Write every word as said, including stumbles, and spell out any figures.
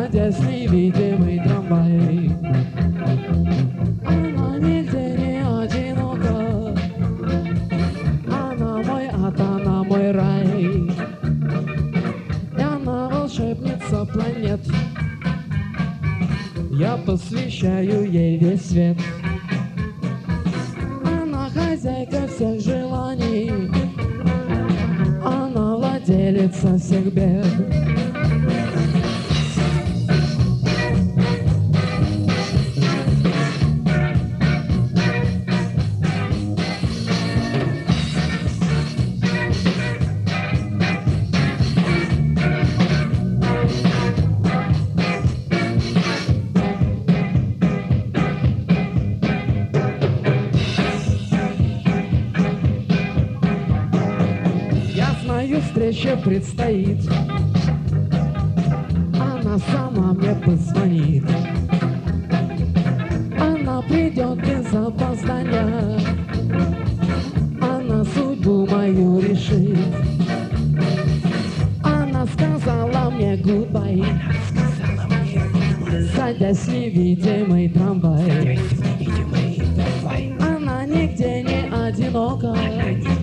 садясь в невидимый трамвай. Она нигде не одинока, она мой ад, она мой рай. И она волшебница планет, я посвящаю ей весь свет. Она хозяйка всех желаний, она владелица всех бед. Встреча предстоит, она сама мне позвонит, она придет без опоздания, она судьбу мою решит. Она сказала мне гудбай, садясь в невидимый трамвай. Она нигде не одинока,